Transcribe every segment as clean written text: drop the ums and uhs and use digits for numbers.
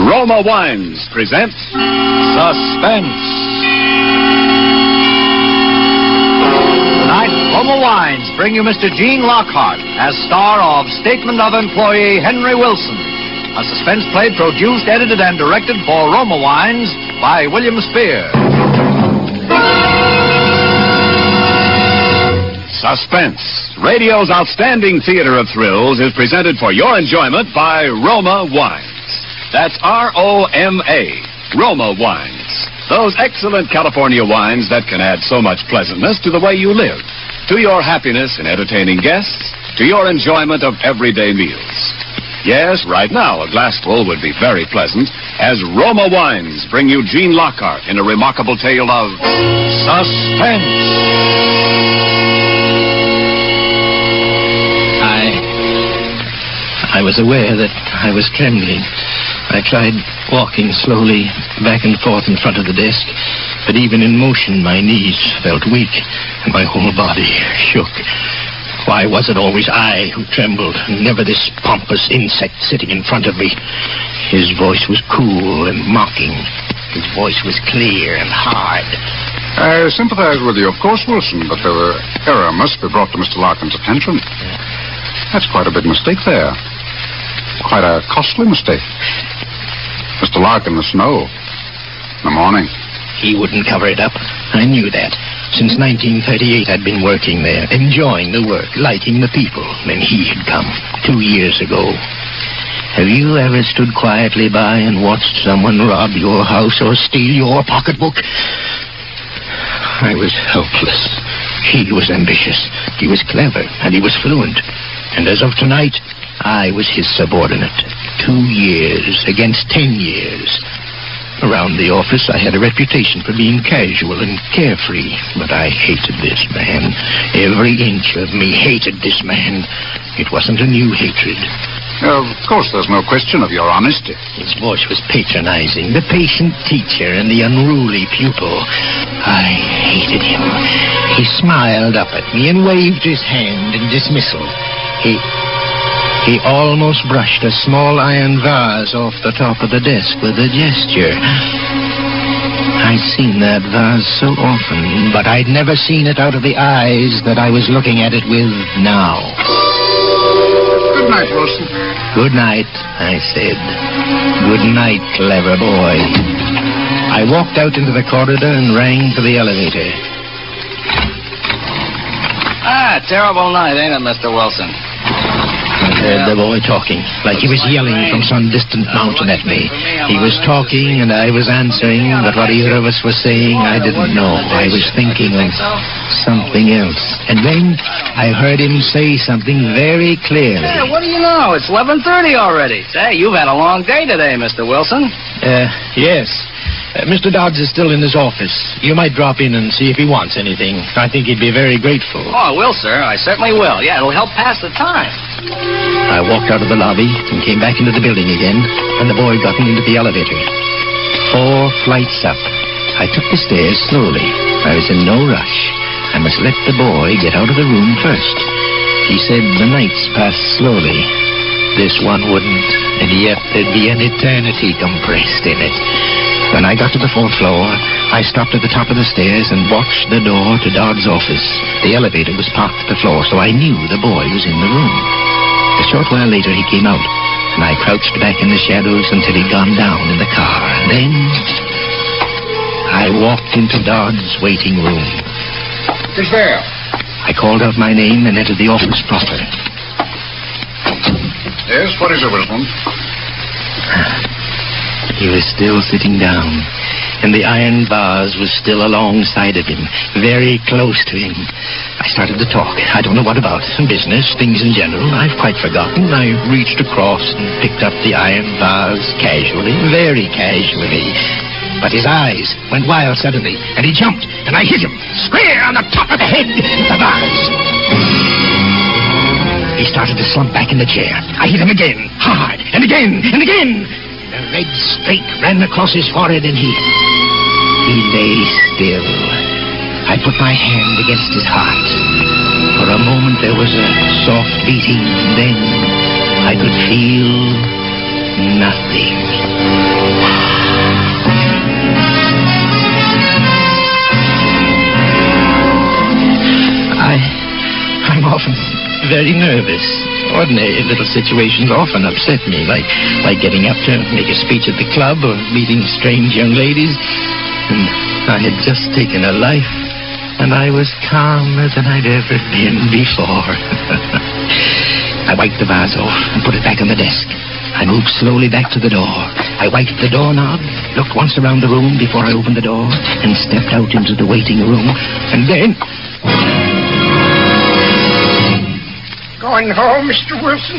Roma Wines present Suspense. Tonight, Roma Wines bring you Mr. Gene Lockhart as star of Statement of Employee Henry Wilson, a suspense play produced, edited, and directed for Roma Wines by William Spear. Suspense, radio's outstanding theater of thrills, is presented for your enjoyment by Roma Wines. That's R-O-M-A, Roma Wines. Those excellent California wines that can add so much pleasantness to the way you live, to your happiness in entertaining guests, to your enjoyment of everyday meals. Yes, right now, a glassful would be very pleasant as Roma Wines bring you Gene Lockhart in a remarkable tale of suspense. I was aware that I was trembling. I tried walking slowly back and forth in front of the desk, but even in motion, my knees felt weak and my whole body shook. Why was it always I who trembled, and never this pompous insect sitting in front of me? His voice was cool and mocking. His voice was clear and hard. I sympathize with you, of course, Wilson, but the error must be brought to Mr. Larkin's attention. That's quite a big mistake there. Quite a costly mistake. Mr. Larkin must know. In the morning. He wouldn't cover it up. I knew that. Since 1938, I'd been working there, enjoying the work, liking the people. Then he had come 2 years ago. Have you ever stood quietly by and watched someone rob your house or steal your pocketbook? I was helpless. He was ambitious. He was clever, and he was fluent. And as of tonight, I was his subordinate. 2 years against 10 years. Around the office, I had a reputation for being casual and carefree, but I hated this man. Every inch of me hated this man. It wasn't a new hatred. Of course, there's no question of your honesty. His voice was patronizing. The patient teacher and the unruly pupil. I hated him. He smiled up at me and waved his hand in dismissal. He almost brushed a small iron vase off the top of the desk with a gesture. I'd seen that vase so often, but I'd never seen it out of the eyes that I was looking at it with now. Good night, Wilson. Good night, I said. Good night, clever boy. I walked out into the corridor and rang for the elevator. Terrible night, ain't it, Mr. Wilson? I heard the boy talking, like he was yelling from some distant mountain at me. He was talking and I was answering, but what either of us was saying, I didn't know. I was thinking of something else. And then I heard him say something very clearly. Yeah, what do you know? It's 11:30 already. Say, you've had a long day today, Mr. Wilson. Yes. Mr. Dodds is still in his office. You might drop in and see if he wants anything. I think he'd be very grateful. Oh, I will, sir. I certainly will. Yeah, it'll help pass the time. I walked out of the lobby and came back into the building again, and the boy got me into the elevator. 4 flights up. I took the stairs slowly. I was in no rush. I must let the boy get out of the room first. He said the nights passed slowly. This one wouldn't, and yet there'd be an eternity compressed in it. When I got to the 4th floor, I stopped at the top of the stairs and watched the door to Dodd's office. The elevator was parked at the floor, so I knew the boy was in the room. A short while later, he came out, and I crouched back in the shadows until he'd gone down in the car. Then I walked into Dodd's waiting room. Who's there? I called out my name and entered the office proper. Yes, what is it, Wilson? He was still sitting down, and the iron vase was still alongside of him, very close to him. I started to talk. I don't know what about. Business, things in general. I've quite forgotten. I reached across and picked up the iron vase casually, very casually. But his eyes went wild suddenly, and he jumped, and I hit him square on the top of the head with the vase. He started to slump back in the chair. I hit him again, hard, and again, and again. A red streak ran across his forehead, and he lay still. I put my hand against his heart. For a moment there was a soft beating, then I could feel nothing. very nervous. Ordinary little situations often upset me, like getting up to make a speech at the club or meeting strange young ladies. And I had just taken a life, and I was calmer than I'd ever been before. I wiped the vase off and put it back on the desk. I moved slowly back to the door. I wiped the doorknob, looked once around the room before I opened the door, and stepped out into the waiting room. And then... Going home, Mr. Wilson?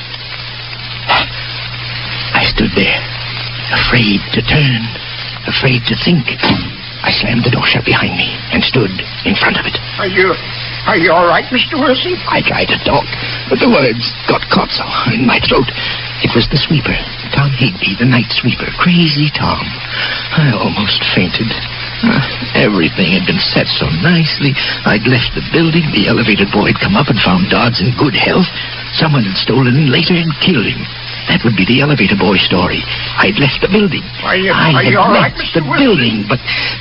I stood there, afraid to turn, afraid to think. I slammed the door shut behind me and stood in front of it. Are you all right, Mr. Wilson? I tried to talk, but the words got caught so in my throat. It was the sweeper, Tom Higby, the night sweeper, Crazy Tom. I almost fainted. Everything had been set so nicely. I'd left the building. The elevator boy had come up and found Dodds in good health. Someone had stolen him later and killed him. That would be the elevator boy story. I'd left the building. Are you all right, Mr. Wilson? Building, but...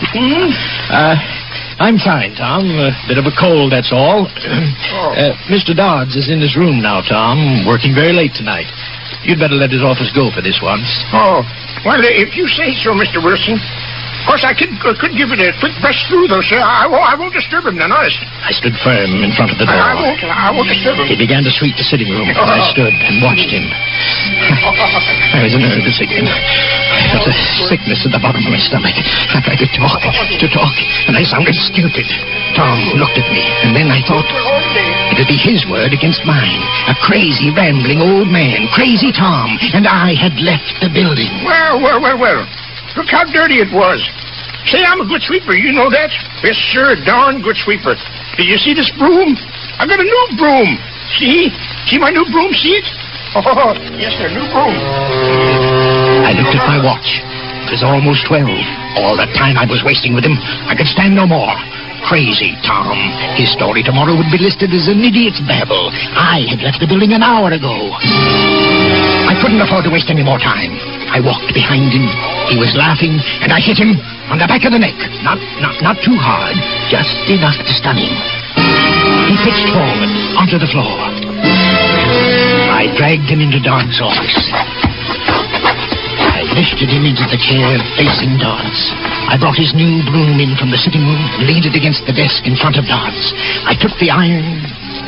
I'm fine, Tom. A bit of a cold, that's all. Mr. Dodds is in his room now, Tom, working very late tonight. You'd better let his office go for this once. Oh, well, if you say so, Mr. Wilson. Of course, I could give it a quick brush through, though, sir. I won't disturb him, then, honest. I stood firm in front of the door. I won't disturb him. He began to sweep the sitting room. I stood and watched him. I was nervous again. I felt a sickness at the bottom of my stomach. I tried to talk, and I sounded stupid. Tom looked at me, and then I thought it would be his word against mine. A crazy, rambling old man, Crazy Tom, and I had left the building. Well. Look how dirty it was. Say, I'm a good sweeper, you know that? Yes, sir, darn good sweeper. Did you see this broom? I got a new broom. See? See my new broom? See it? Oh, yes, sir, new broom. I looked at my watch. It was almost 12. All that time I was wasting with him, I could stand no more. Crazy Tom. His story tomorrow would be listed as an idiot's babble. I had left the building an hour ago. I couldn't afford to waste any more time. I walked behind him. He was laughing, and I hit him on the back of the neck. Not too hard, just enough to stun him. He pitched forward onto the floor. I dragged him into Dodds' office. I lifted him into the chair facing Dodds. I brought his new broom in from the sitting room and leaned it against the desk in front of Dodds. I took the iron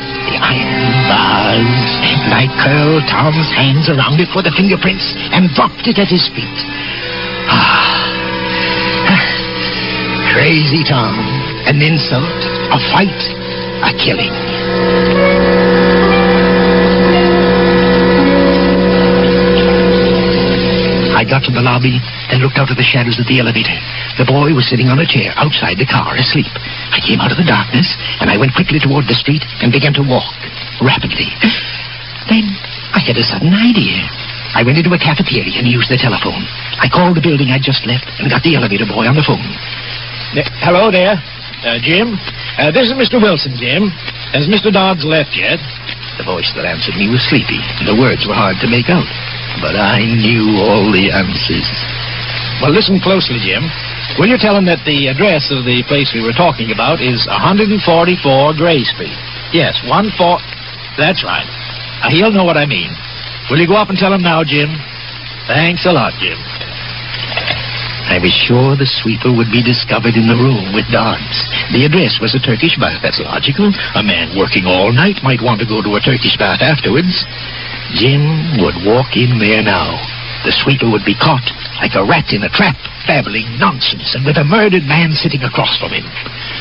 vase, and I curled Tom's hands around it for the fingerprints and dropped it at his feet. Crazy Tom. An insult, a fight, a killing. I got to the lobby and looked out of the shadows of the elevator. The boy was sitting on a chair outside the car, asleep. I came out of the darkness, and I went quickly toward the street and began to walk rapidly. Then I had a sudden idea. I went into a cafeteria and used the telephone. I called the building I'd just left and got the elevator boy on the phone. Hello there, Jim. This is Mr. Wilson, Jim. Has Mr. Dodds left yet? The voice that answered me was sleepy, and the words were hard to make out. But I knew all the answers. Well, listen closely, Jim. Will you tell him that the address of the place we were talking about is 144 Gray Street? Yes, 14... That's right. He'll know what I mean. Will you go up and tell him now, Jim? Thanks a lot, Jim. I was sure the sweeper would be discovered in the room with Dodds. The address was a Turkish bath. That's logical. A man working all night might want to go to a Turkish bath afterwards. Jim would walk in there now. The sweeper would be caught like a rat in a trap, babbling nonsense, and with a murdered man sitting across from him.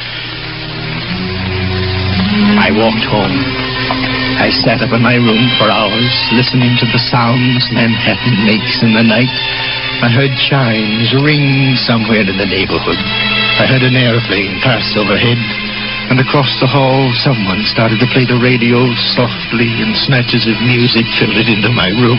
I walked home. I sat up in my room for hours, listening to the sounds Manhattan makes in the night. I heard chimes ring somewhere in the neighborhood. I heard an airplane pass overhead. And across the hall, someone started to play the radio softly, and snatches of music filled it into my room.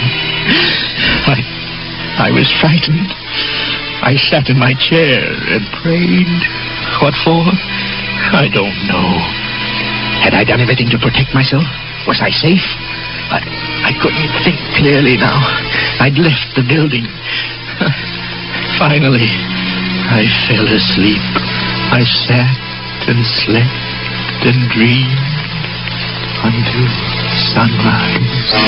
I was frightened. I sat in my chair and prayed. What for? I don't know. Had I done everything to protect myself? Was I safe? I couldn't think clearly now. I'd left the building. Finally, I fell asleep. I sat and slept and dreamed until sunrise.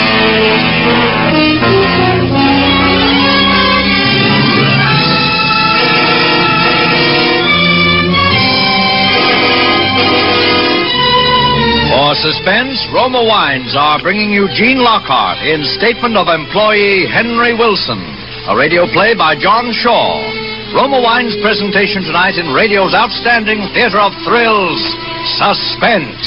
For suspense, Roma Wines are bringing you Gene Lockhart in Statement of Employee Henry Wilson, a radio play by John Shaw. Roma Wines' presentation tonight in radio's outstanding theater of thrills, Suspense.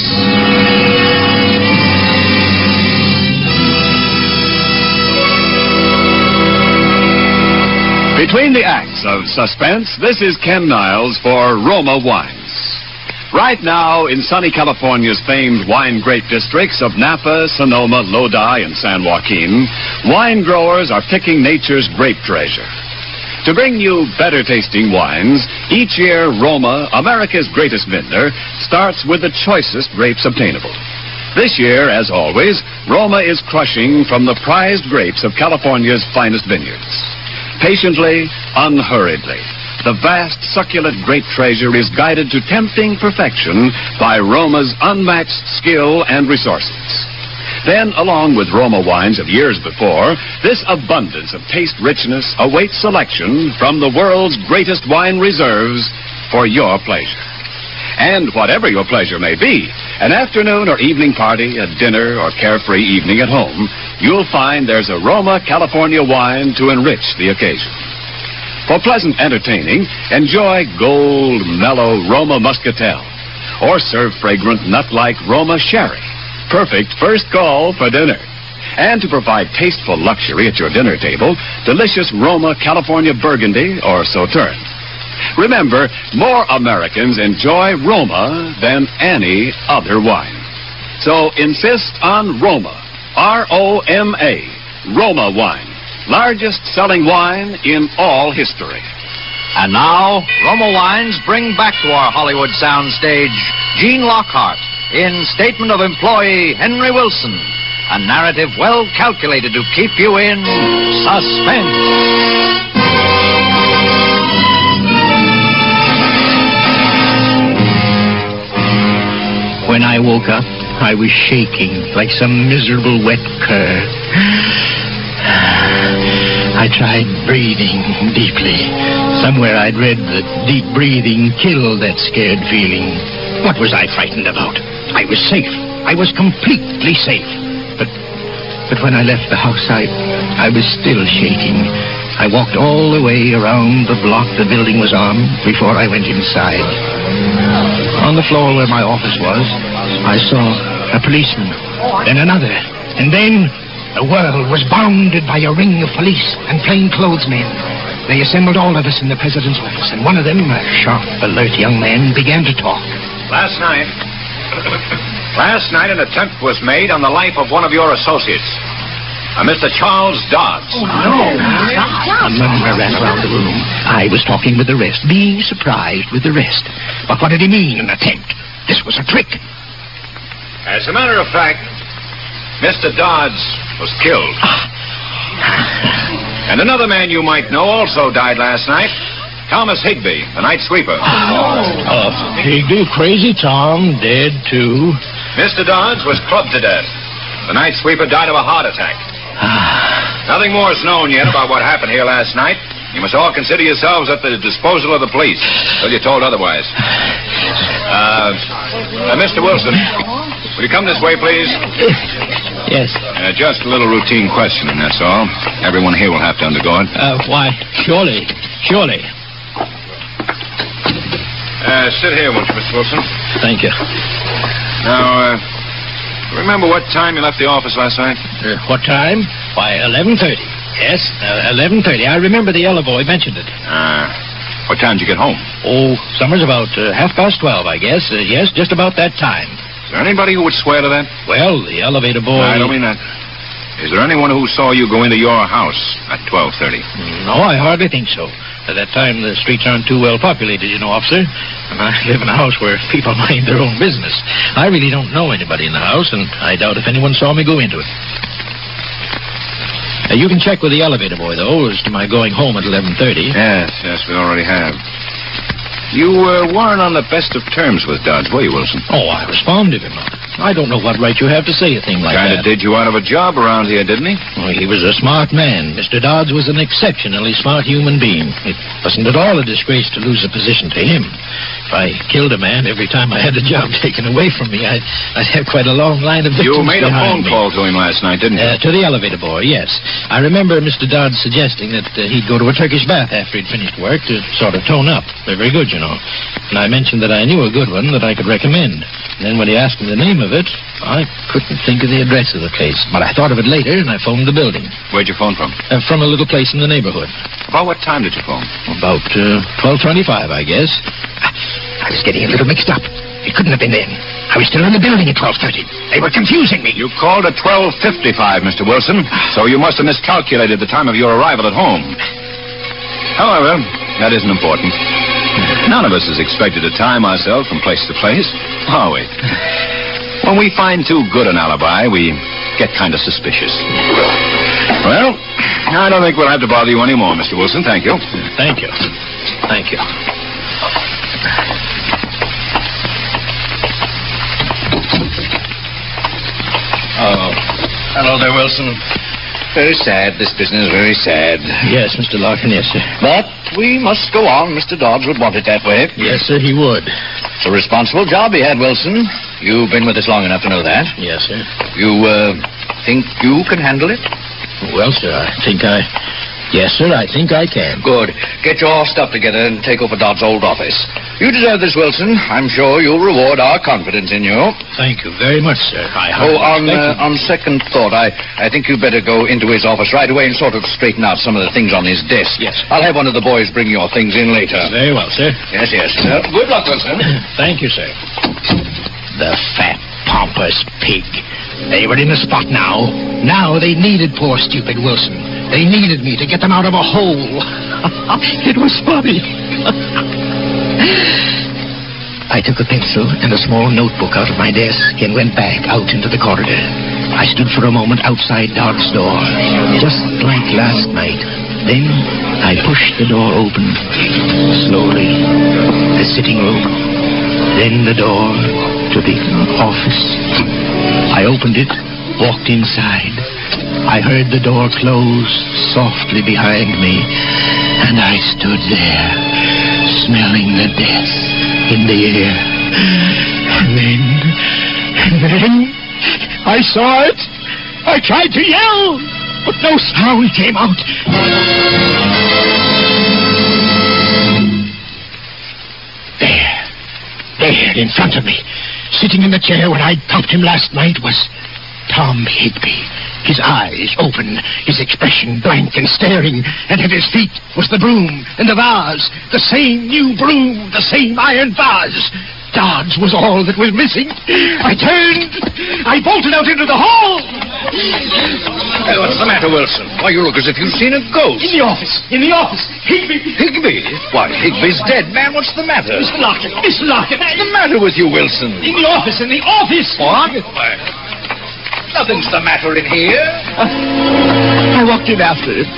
Between the acts of Suspense, this is Ken Niles for Roma Wines. Right now, in sunny California's famed wine grape districts of Napa, Sonoma, Lodi, and San Joaquin, wine growers are picking nature's grape treasure. To bring you better-tasting wines, each year Roma, America's greatest vintner, starts with the choicest grapes obtainable. This year, as always, Roma is crushing from the prized grapes of California's finest vineyards. Patiently, unhurriedly, the vast, succulent grape treasure is guided to tempting perfection by Roma's unmatched skill and resources. Then, along with Roma wines of years before, this abundance of taste richness awaits selection from the world's greatest wine reserves for your pleasure. And whatever your pleasure may be, an afternoon or evening party, a dinner or carefree evening at home, you'll find there's a Roma California wine to enrich the occasion. For pleasant entertaining, enjoy gold, mellow Roma Muscatel, or serve fragrant nut-like Roma Sherry. Perfect first call for dinner. And to provide tasteful luxury at your dinner table, delicious Roma California Burgundy or Sauterne. Remember, more Americans enjoy Roma than any other wine. So insist on Roma, R-O-M-A, Roma wine. Largest selling wine in all history. And now, Roma Wines bring back to our Hollywood soundstage Gene Lockhart in Statement of Employee Henry Wilson, a narrative well calculated to keep you in suspense. When I woke up, I was shaking like some miserable wet cur. I tried breathing deeply. Somewhere I'd read that deep breathing killed that scared feeling. What was I frightened about? I was safe. I was completely safe. But when I left the house, I was still shaking. I walked all the way around the block the building was on before I went inside. On the floor where my office was, I saw a policeman, then another, and then the world was bounded by a ring of police and plainclothes men. They assembled all of us in the president's office, and one of them, a sharp, alert young man, began to talk. Last night, an attempt was made on the life of one of your associates, Mr. Charles Dodds. Oh, no. A murmur ran around the room. I was talking with the rest, being surprised with the rest. But what did he mean, an attempt? This was a trick. As a matter of fact, Mr. Dodds was killed. And another man you might know also died last night. Thomas Higby, the night sweeper. Higby, crazy Tom, dead too. Mr. Dodds was clubbed to death. The night sweeper died of a heart attack. Nothing more is known yet about what happened here last night. You must all consider yourselves at the disposal of the police until you're told otherwise. Mr. Wilson, will you come this way, please? Yes. Just a little routine questioning, that's all. Everyone here will have to undergo it. Why, surely. Sit here, won't you, Mr. Wilson? Thank you. Now, remember what time you left the office last night? What time? Why, 11:30. Yes, 11:30. I remember the yellow boy mentioned it. What time did you get home? Oh, summer's about 12:30, I guess. Yes, just about that time. Is there anybody who would swear to that? Well, the elevator boy... No, I don't mean that. Is there anyone who saw you go into your house at 12:30? No, I hardly think so. At that time, the streets aren't too well populated, officer. And I live in a house where people mind their own business. I really don't know anybody in the house, and I doubt if anyone saw me go into it. You can check with the elevator boy, though, as to my going home at 11:30. Yes, we already have. You weren't on the best of terms with Dodds, were you, Wilson? Oh, I was fond of him. I don't know what right you have to say a thing like Kind that. of did you out of a job around here, didn't he? Well, he was a smart man. Mr. Dodds was an exceptionally smart human being. It wasn't at all a disgrace to lose a position to him. If I killed a man every time I had a job taken away from me, I'd have quite a long line of victims You made a phone behind me. call to him last night, didn't you? To the elevator boy, yes. I remember Mr. Dodds suggesting that he'd go to a Turkish bath after he'd finished work to sort of tone up. They're very good, you know. And I mentioned that I knew a good one that I could recommend. And then when he asked me the name of it, I couldn't think of the address of the place. But I thought of it later, and I phoned the building. Where'd you phone from? From a little place in the neighborhood. About what time did you phone? About 12:25, I guess. I was getting a little mixed up. It couldn't have been then. I was still in the building at 12:30. They were confusing me. You called at 12:55, Mr. Wilson, so you must have miscalculated the time of your arrival at home. However, that isn't important. None of us is expected to time ourselves from place to place, are we? When we find too good an alibi, we get kind of suspicious. Well, I don't think we'll have to bother you anymore, Mr. Wilson. Thank you. Thank you. Thank you. Oh, hello there, Wilson. Very sad, this business, very sad. Yes, Mr. Larkin, yes, sir. But we must go on. Mr. Dodds would want it that way. Yes, sir, he would. It's a responsible job he had, Wilson. You've been with us long enough to know that. Yes, sir. You, think you can handle it? Well, sir, Yes, sir, I think I can. Good. Get your stuff together and take over Dodd's old office. You deserve this, Wilson. I'm sure you'll reward our confidence in you. Thank you very much, sir. On second thought, I think you'd better go into his office right away and sort of straighten out some of the things on his desk. Yes. I'll have one of the boys bring your things in later. Very well, sir. Yes. Good luck, Wilson. Thank you, sir. The fat, pompous pig. They were in the spot now. Now they needed poor, stupid Wilson. They needed me to get them out of a hole. It was funny. I took a pencil and a small notebook out of my desk and went back out into the corridor. I stood for a moment outside Dodd's door, just like last night. Then I pushed the door open, slowly. The sitting room, then the door to the office. I opened it, walked inside. I heard the door close softly behind me, and I stood there, smelling the death in the air. And then I saw it. I tried to yell, but no sound came out. There, in front of me, sitting in the chair where I'd thumped him last night, was Tom Higby. His eyes open, his expression blank and staring, and at his feet was the broom and the vase, the same new broom, the same iron vase. Dodds was all that was missing. I turned. I bolted out into the hall. Hey, what's the matter, Wilson? Why, you look as if you've seen a ghost. In the office. Higby. Higby? Why, Higby's dead, man. What's the matter? Mr. Larkin. What's the matter with you, Wilson? In the office. What? Nothing's the matter in here. I walked in after him.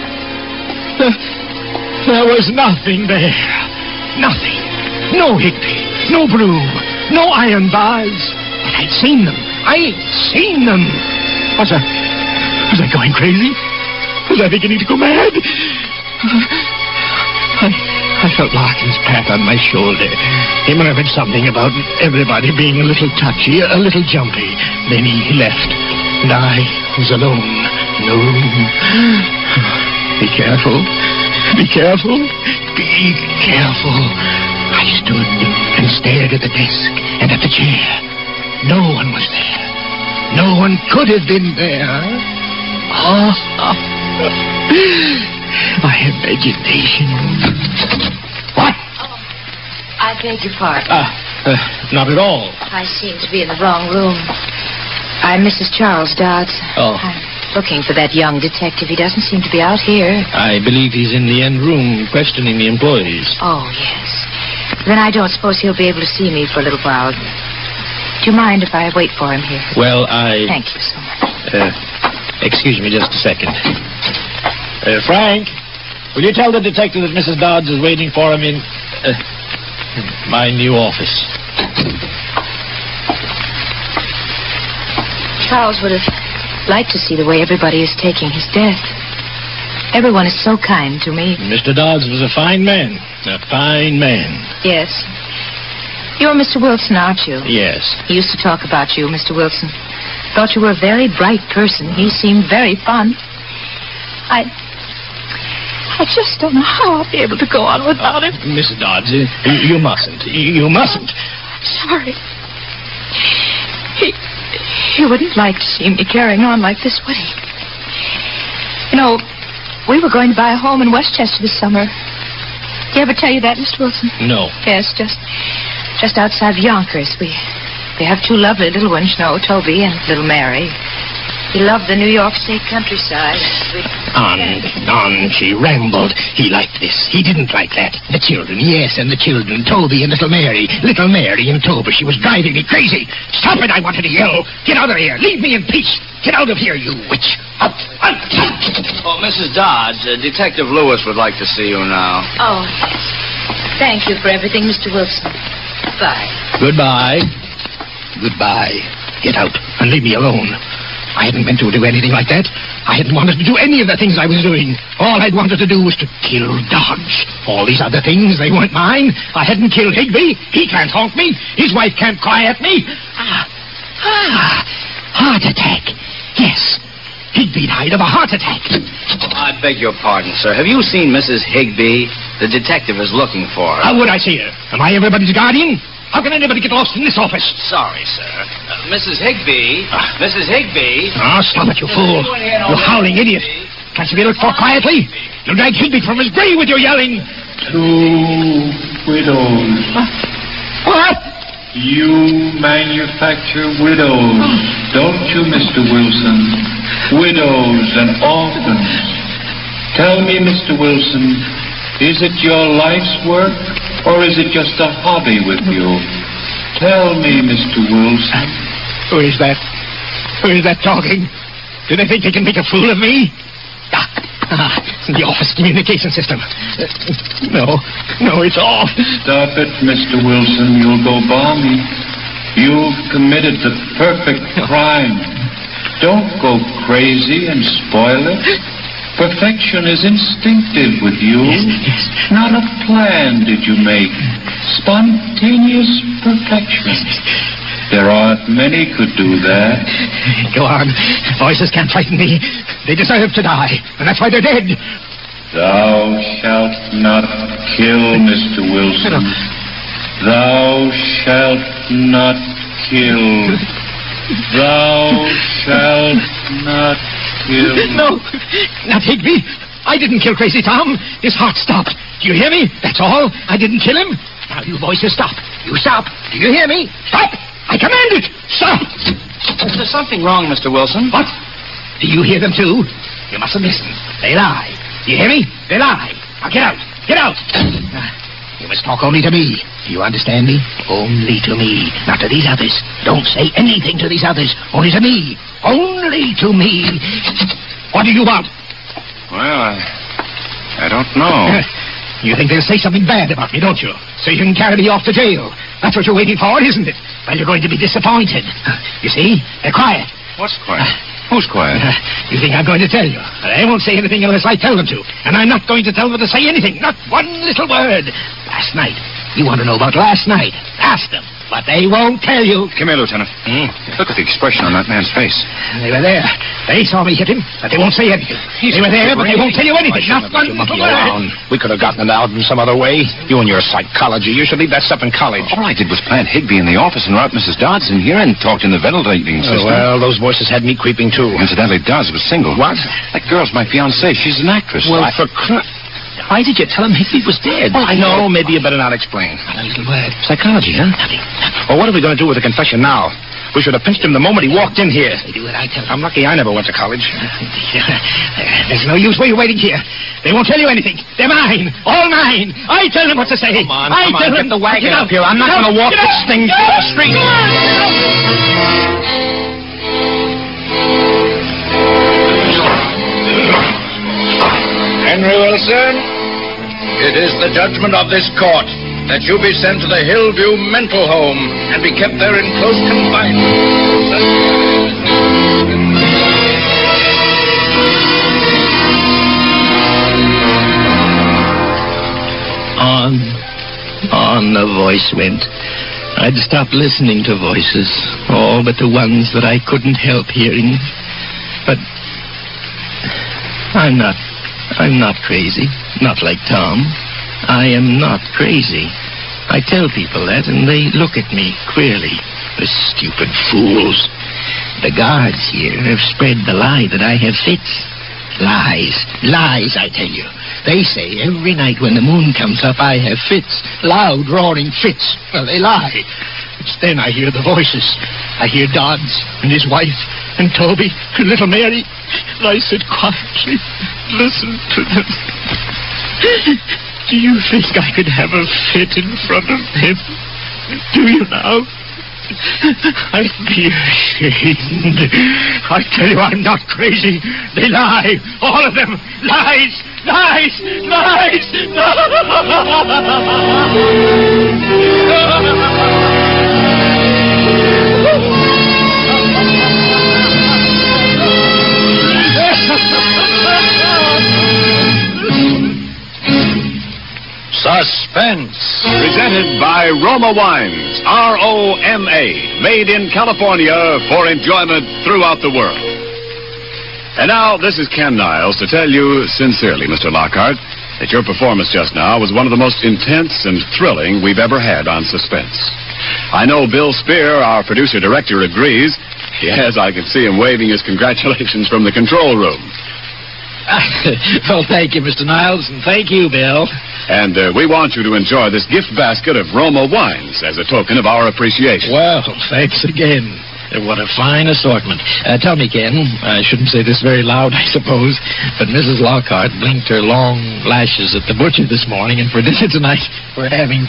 There was nothing there. Nothing. No Higby. No broom. No iron bars. But I'd seen them. Was I going crazy? Was I beginning to go mad? I felt Larkin's pat on my shoulder. He murmured something about everybody being a little touchy, a little jumpy. Then he left, and I was alone. No. Be careful. Be careful. Be careful. I stood and stared at the desk and at the chair. No one was there. No one could have been there. My imagination. What? I beg your pardon. Not at all. I seem to be in the wrong room. I'm Mrs. Charles Dodds. Oh. I'm looking for that young detective. He doesn't seem to be out here. I believe he's in the end room questioning the employees. Oh, yes. Then I don't suppose he'll be able to see me for a little while. Do you mind if I wait for him here? Well, Thank you so much. Excuse me just a second. Frank, will you tell the detective that Mrs. Dodds is waiting for him in my new office? Charles would have liked to see the way everybody is taking his death. Everyone is so kind to me. Mr. Dodds was a fine man. A fine man. Yes. You're Mr. Wilson, aren't you? Yes. He used to talk about you, Mr. Wilson. Thought you were a very bright person. He seemed very fun. I just don't know how I'll be able to go on without him. Mrs. Dodds, you mustn't. You mustn't. Sorry. He wouldn't like to see me carrying on like this, would he? You know, we were going to buy a home in Westchester this summer. Did he ever tell you that, Mr. Wilson? No. Yes, just outside Yonkers. We have two lovely little ones, you know, Toby and little Mary. He loved the New York State countryside. On she rambled. He liked this. He didn't like that. The children, yes, and the children. Toby and little Mary. Little Mary and Toby. She was driving me crazy. Stop it, I wanted to yell. Get out of here. Leave me in peace. Get out of here, you witch. Out. Oh, Mrs. Dodds, Detective Lewis would like to see you now. Oh, yes. Thank you for everything, Mr. Wilson. Bye. Goodbye. Goodbye. Get out and leave me alone. I hadn't meant to do anything like that. I hadn't wanted to do any of the things I was doing. All I'd wanted to do was to kill Dodge. All these other things, they weren't mine. I hadn't killed Higby. He can't haunt me. His wife can't cry at me. Heart attack. Yes. Higby died of a heart attack. I beg your pardon, sir. Have you seen Mrs. Higby? The detective is looking for her. How would I see her? Am I everybody's guardian? How can anybody get lost in this office? Sorry, sir. Mrs. Higby. Mrs. Higby. Oh, stop it, you fool. You howling idiot. Can't you be looked for quietly? You'll drag Higby from his grave with your yelling. 2 widows. What? You manufacture widows, don't you, Mr. Wilson? Widows and orphans. Tell me, Mr. Wilson, is it your life's work, or is it just a hobby with you? Tell me, Mr. Wilson. Who is that? Who is that talking? Do they think they can make a fool of me? It's in the office communication system. No, it's off. Stop it, Mr. Wilson. You'll go balmy. You've committed the perfect crime. Don't go crazy and spoil it. Perfection is instinctive with you. Yes. Not a plan did you make. Spontaneous perfection. There aren't many could do that. Go on. Voices can't frighten me. They deserve to die, and that's why they're dead. Thou shalt not kill, Mr. Wilson. Thou shalt not kill. Thou shalt not kill. No, not Higby. I didn't kill Crazy Tom. His heart stopped. Do you hear me? That's all. I didn't kill him. Now, you voices, stop. You stop. Do you hear me? Stop. I command it. Stop. Is there something wrong, Mr. Wilson? What? Do you hear them, too? You mustn't listen. They lie. Do you hear me? They lie. Now, get out. Get out. You must talk only to me. Do you understand me? Only to me. Not to these others. Don't say anything to these others. Only to me. Only to me. What do you want? Well, I don't know. You think they'll say something bad about me, don't you? So you can carry me off to jail. That's what you're waiting for, isn't it? Well, you're going to be disappointed. You see? They're quiet. What's quiet? Who's quiet? You think I'm going to tell you? They won't say anything unless I tell them to. And I'm not going to tell them to say anything. Not one little word. Last night. You want to know about last night? Ask them. But they won't tell you. Come here, Lieutenant. Look at the expression on that man's face. They were there. They saw me hit him, but they won't say anything. They were there, but they won't tell you anything. Not one little word. We could have gotten it out in some other way. You and your psychology. You should leave that stuff in college. All I did was plant Higby in the office and route Mrs. Dodds in here and talked in the ventilating system. Well, those voices had me creeping, too. Incidentally, Dodds was single. What? That girl's my fiancée. She's an actress. Well, why did you tell him Higby was dead? Well, I know. Maybe you better not explain. Not a little word. Psychology, huh? Nothing. Well, what are we going to do with the confession now? We should have pinched him the moment he walked in here. They do what I tell them. I'm lucky I never went to college. There's no use waiting here. They won't tell you anything. They're mine. All mine. I tell them what to say. Come on. Get the wagon up here. I'm not going to walk this thing through the street. Henry Wilson, it is the judgment of this court that you be sent to the Hillview Mental Home and be kept there in close confinement. On the voice went. I'd stopped listening to voices, all but the ones that I couldn't help hearing. But I'm not crazy. Not like Tom. I am not crazy. I tell people that, and they look at me queerly. The stupid fools. The guards here have spread the lie that I have fits. Lies. Lies, I tell you. They say every night when the moon comes up, I have fits. Loud, roaring fits. Well, they lie. It's then I hear the voices. I hear Dodds and his wife and Toby and little Mary. And I sit quietly, listen to them. Do you think I could have a fit in front of them? Do you now? I'd be ashamed. I tell you, I'm not crazy. They lie. All of them. Lies. Lies. Lies. Suspense. Presented by Roma Wines, R-O-M-A, made in California for enjoyment throughout the world. And now, this is Ken Niles to tell you sincerely, Mr. Lockhart, that your performance just now was one of the most intense and thrilling we've ever had on Suspense. I know Bill Spear, our producer-director, agrees. Yes, I can see him waving his congratulations from the control room. Well, thank you, Mr. Niles, and thank you, Bill. And we want you to enjoy this gift basket of Roma Wines as a token of our appreciation. Well, thanks again. What a fine assortment. Tell me, Ken, I shouldn't say this very loud, I suppose, but Mrs. Lockhart blinked her long lashes at the butcher this morning, and for dinner tonight we're having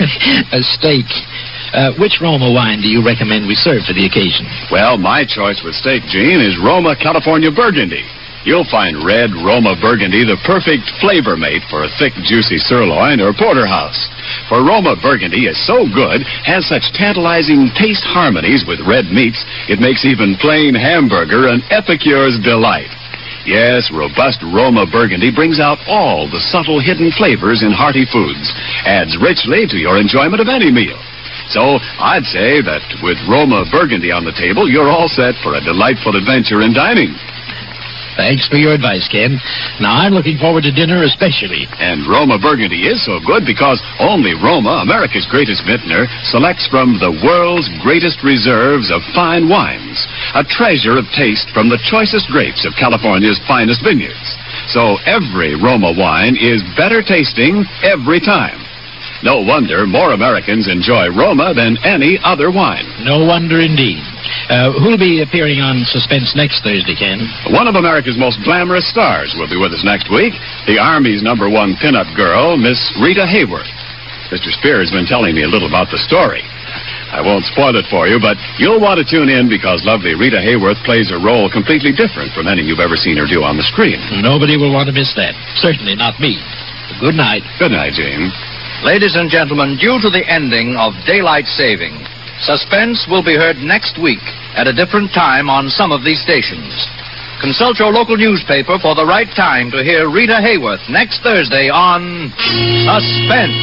a steak. Which Roma wine do you recommend we serve for the occasion? Well, my choice with steak, Gene, is Roma California Burgundy. You'll find red Roma Burgundy the perfect flavor mate for a thick, juicy sirloin or porterhouse. For Roma Burgundy is so good, has such tantalizing taste harmonies with red meats, it makes even plain hamburger an epicure's delight. Yes, robust Roma Burgundy brings out all the subtle hidden flavors in hearty foods, adds richly to your enjoyment of any meal. So I'd say that with Roma Burgundy on the table, you're all set for a delightful adventure in dining. Thanks for your advice, Ken. Now, I'm looking forward to dinner especially. And Roma Burgundy is so good because only Roma, America's greatest vintner, selects from the world's greatest reserves of fine wines, a treasure of taste from the choicest grapes of California's finest vineyards. So every Roma wine is better tasting every time. No wonder more Americans enjoy Roma than any other wine. No wonder indeed. Who'll be appearing on Suspense next Thursday, Ken? One of America's most glamorous stars will be with us next week, the Army's #1 pinup girl, Miss Rita Hayworth. Mr. Spear has been telling me a little about the story. I won't spoil it for you, but you'll want to tune in because lovely Rita Hayworth plays a role completely different from any you've ever seen her do on the screen. Nobody will want to miss that. Certainly not me. Good night. Good night, Gene. Ladies and gentlemen, due to the ending of daylight saving, Suspense will be heard next week at a different time on some of these stations. Consult your local newspaper for the right time to hear Rita Hayworth next Thursday on Suspense.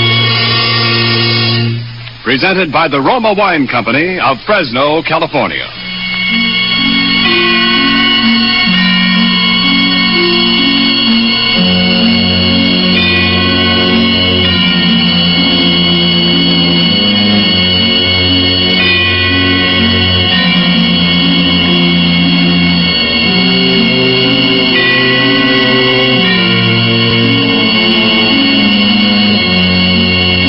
Presented by the Roma Wine Company of Fresno, California.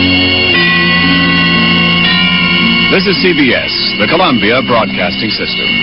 This is CBS, the Columbia Broadcasting System.